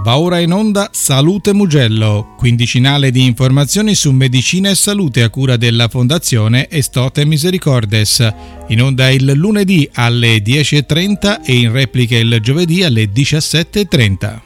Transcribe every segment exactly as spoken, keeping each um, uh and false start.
Va ora in onda Salute Mugello, quindicinale di informazioni su medicina e salute a cura della Fondazione Estote Misericordes. In onda il lunedì alle dieci e trenta e in replica il giovedì alle diciassette e trenta.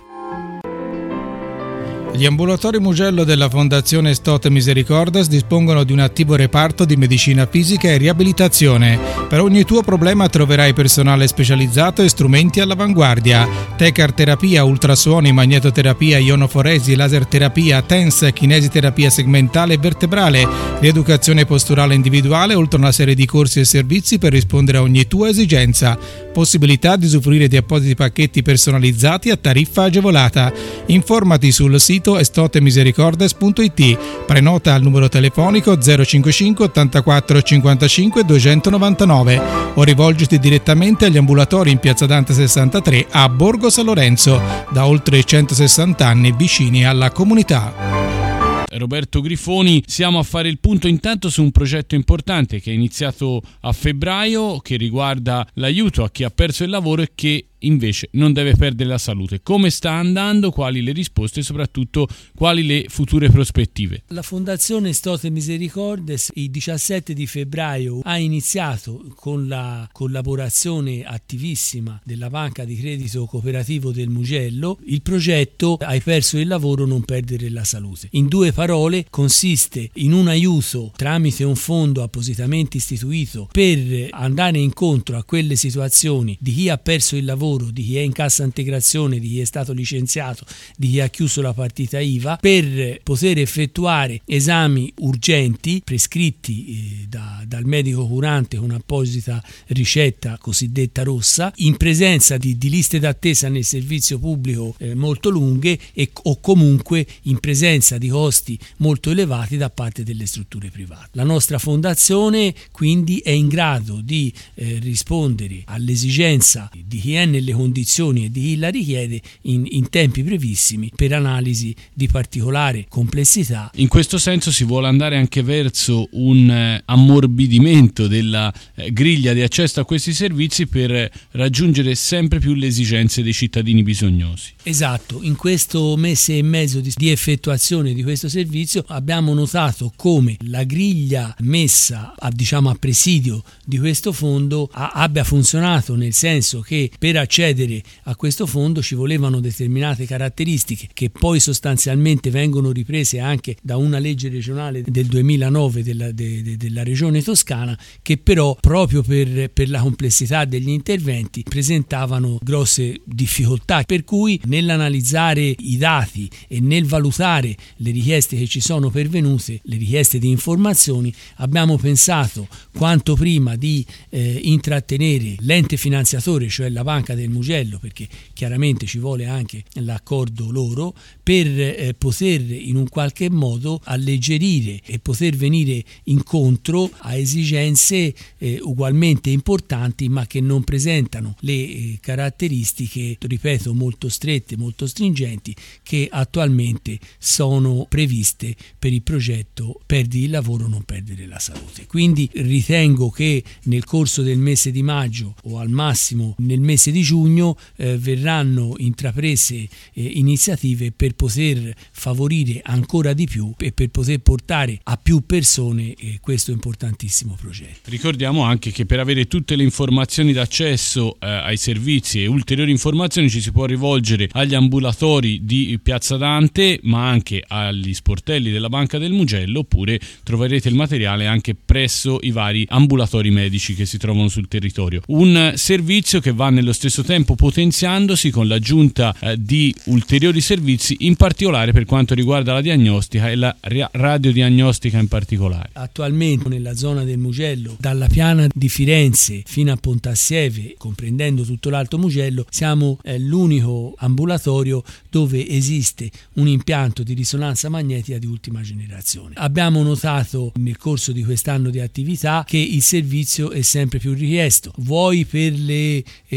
Gli ambulatori Mugello della Fondazione Estote Misericordes dispongono di un attivo reparto di medicina fisica e riabilitazione. Per ogni tuo problema troverai personale specializzato e strumenti all'avanguardia. Tecar terapia, ultrasuoni, magnetoterapia, ionoforesi, laser terapia, T E N S, kinesiterapia segmentale e vertebrale, rieducazione posturale individuale, oltre a una serie di corsi e servizi per rispondere a ogni tua esigenza. Possibilità di usufruire di appositi pacchetti personalizzati a tariffa agevolata. Informati sul sito estote misericordes punto it, prenota al numero telefonico zero cinquantacinque ottantaquattro cinquantacinque duecentonovantanove o rivolgiti direttamente agli ambulatori in Piazza Dante sessantatré a Borgo San Lorenzo, da oltre centosessanta anni vicini alla comunità. Roberto Grifoni, siamo a fare il punto intanto su un progetto importante che è iniziato a febbraio, che riguarda l'aiuto a chi ha perso il lavoro e che invece non deve perdere la salute. Come sta andando, quali le risposte e soprattutto quali le future prospettive? La Fondazione Estote Misericordes il diciassette di febbraio ha iniziato, con la collaborazione attivissima della Banca di Credito Cooperativo del Mugello, il progetto Hai perso il lavoro, non perdere la salute. In due parole, consiste in un aiuto tramite un fondo appositamente istituito per andare incontro a quelle situazioni di chi ha perso il lavoro, di chi è in cassa integrazione, di chi è stato licenziato, di chi ha chiuso la partita I V A, per poter effettuare esami urgenti prescritti eh, da, dal medico curante con apposita ricetta cosiddetta rossa, in presenza di, di liste d'attesa nel servizio pubblico eh, molto lunghe e, o comunque in presenza di costi molto elevati da parte delle strutture private. La nostra fondazione quindi è in grado di eh, rispondere all'esigenza di chi è nelle condizioni e di chi la richiede in, in tempi brevissimi per analisi di particolare complessità. In questo senso si vuole andare anche verso un eh, ammorbidimento della eh, griglia di accesso a questi servizi per raggiungere sempre più le esigenze dei cittadini bisognosi. Esatto, in questo mese e mezzo di, di effettuazione di questo servizio abbiamo notato come la griglia messa a, diciamo, a presidio di questo fondo a, abbia funzionato, nel senso che per accedere a questo fondo ci volevano determinate caratteristiche che poi sostanzialmente vengono riprese anche da una legge regionale del duemilanove della, de, de, della regione Toscana, che però proprio per, per la complessità degli interventi presentavano grosse difficoltà, per cui nell'analizzare i dati e nel valutare le richieste che ci sono pervenute, le richieste di informazioni, abbiamo pensato quanto prima di eh, intrattenere l'ente finanziatore, cioè la Banca del Mugello, perché chiaramente ci vuole anche l'accordo loro, per eh, poter in un qualche modo alleggerire e poter venire incontro a esigenze eh, ugualmente importanti, ma che non presentano le eh, caratteristiche, ripeto, molto strette, molto stringenti, che attualmente sono previste per il progetto Perdi il lavoro, non perdere la salute. Quindi ritengo che nel corso del mese di maggio o al massimo nel mese di giugno eh, verranno intraprese eh, iniziative per poter favorire ancora di più e per poter portare a più persone eh, questo importantissimo progetto. Ricordiamo anche che per avere tutte le informazioni d'accesso eh, ai servizi e ulteriori informazioni ci si può rivolgere agli ambulatori di Piazza Dante, ma anche agli sportelli della Banca del Mugello, oppure troverete il materiale anche presso i vari ambulatori medici che si trovano sul territorio. Un servizio che va nello stesso tempo potenziandosi con l'aggiunta eh, di ulteriori servizi, in particolare per quanto riguarda la diagnostica e la radiodiagnostica in particolare. Attualmente nella zona del Mugello, dalla piana di Firenze fino a Pontassieve, comprendendo tutto l'Alto Mugello, siamo eh, l'unico ambulatorio dove esiste un impianto di risonanza magnetica di ultima generazione. Abbiamo notato nel corso di quest'anno di attività che il servizio è sempre più richiesto, vuoi per le eh, accresciute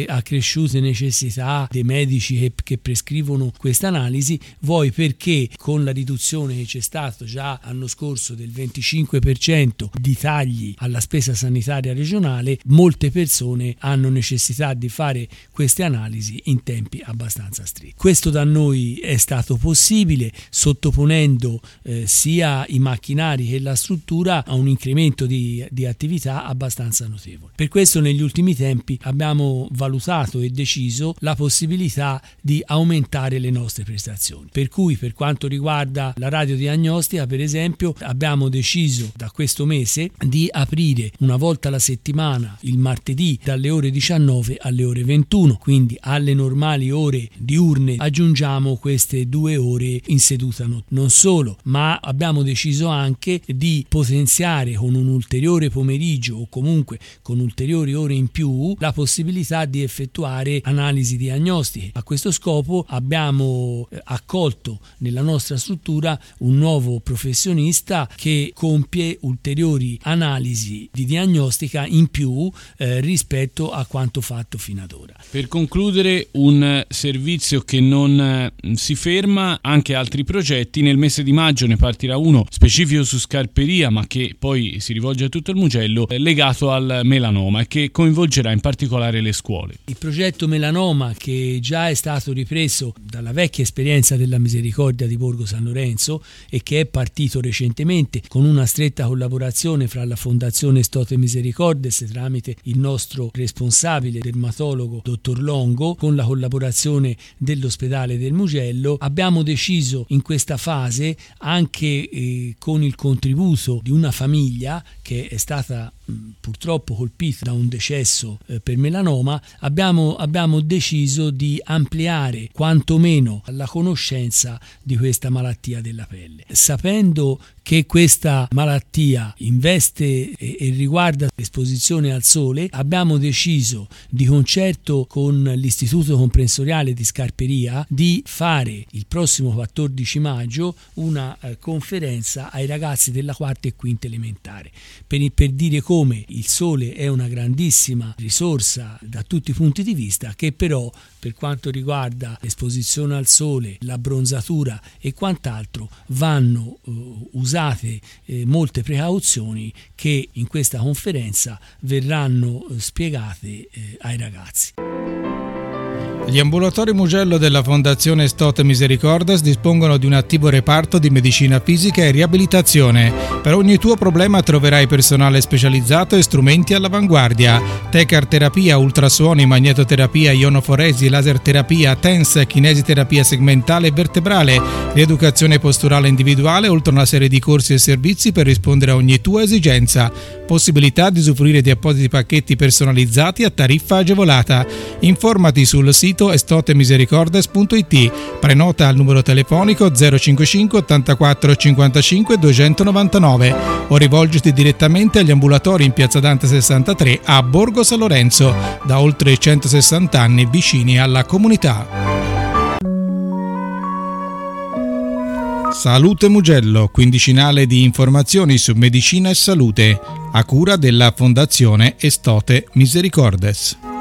accresciute necessità dei medici che, che prescrivono questa analisi, vuoi perché con la riduzione che c'è stato già l'anno scorso del venticinque per cento di tagli alla spesa sanitaria regionale, molte persone hanno necessità di fare queste analisi in tempi abbastanza stretti. Questo da noi è stato possibile sottoponendo eh, sia i macchinari che la struttura a un incremento di, di attività abbastanza notevole. Per questo negli ultimi tempi abbiamo valutato e deciso la possibilità di aumentare le nostre prestazioni, per cui per quanto riguarda la radiodiagnostica per esempio abbiamo deciso da questo mese di aprire una volta alla settimana il martedì dalle ore diciannove alle ore ventuno, quindi alle normali ore diurne aggiungiamo queste due ore in seduta notturna. Non solo, ma abbiamo deciso anche di potenziare con un ulteriore pomeriggio o comunque con ulteriori ore in più la possibilità di effettuare analisi diagnostiche. A questo scopo abbiamo accolto nella nostra struttura un nuovo professionista che compie ulteriori analisi di diagnostica in più eh, rispetto a quanto fatto fino ad ora. Per concludere, un servizio che non eh, si ferma, anche altri progetti. Nel mese di maggio ne partirà uno specifico su Scarperia, ma che poi si rivolge a tutto il Mugello, eh, legato al melanoma e che coinvolgerà in particolare le scuole. Il progetto melanoma, che già è stato ripreso dalla vecchia esperienza della Misericordia di Borgo San Lorenzo e che è partito recentemente con una stretta collaborazione fra la Fondazione Stote Misericordes tramite il nostro responsabile dermatologo dottor Longo, con la collaborazione dell'ospedale del Mugello, abbiamo deciso in questa fase, anche eh, con il contributo di una famiglia che è stata mh, purtroppo colpita da un decesso eh, per melanoma, abbiamo, abbiamo deciso di ampliare quantomeno la conoscenza di questa malattia della pelle, sapendo che questa malattia investe e, e riguarda l'esposizione al sole. Abbiamo deciso, di concerto con l'Istituto Comprensoriale di Scarperia, di fare il prossimo quattordici maggio una eh, conferenza ai ragazzi della quarta e quinta elementare per, per dire come il sole è una grandissima risorsa da tutti i punti di vista, che però per quanto riguarda l'esposizione al sole, l'abbronzatura e quant'altro vanno uh, usate eh, molte precauzioni che in questa conferenza verranno uh, spiegate eh, ai ragazzi. Gli ambulatori Mugello della Fondazione Stote Misericordes dispongono di un attivo reparto di medicina fisica e riabilitazione. Per ogni tuo problema troverai personale specializzato e strumenti all'avanguardia. Tecar terapia, ultrasuoni, magnetoterapia, ionoforesi, laser terapia, T E N S, kinesiterapia segmentale e vertebrale, rieducazione posturale individuale, oltre a una serie di corsi e servizi per rispondere a ogni tua esigenza. Possibilità di usufruire di appositi pacchetti personalizzati a tariffa agevolata. Informati sul sito estotemisericordes punto it, prenota al numero telefonico zero cinquantacinque ottantaquattro cinquantacinque duecentonovantanove o rivolgiti direttamente agli ambulatori in Piazza Dante sessantatré a Borgo San Lorenzo, da oltre centosessanta anni vicini alla comunità. Salute Mugello, quindicinale di informazioni su medicina e salute, a cura della Fondazione Stote Misericordes.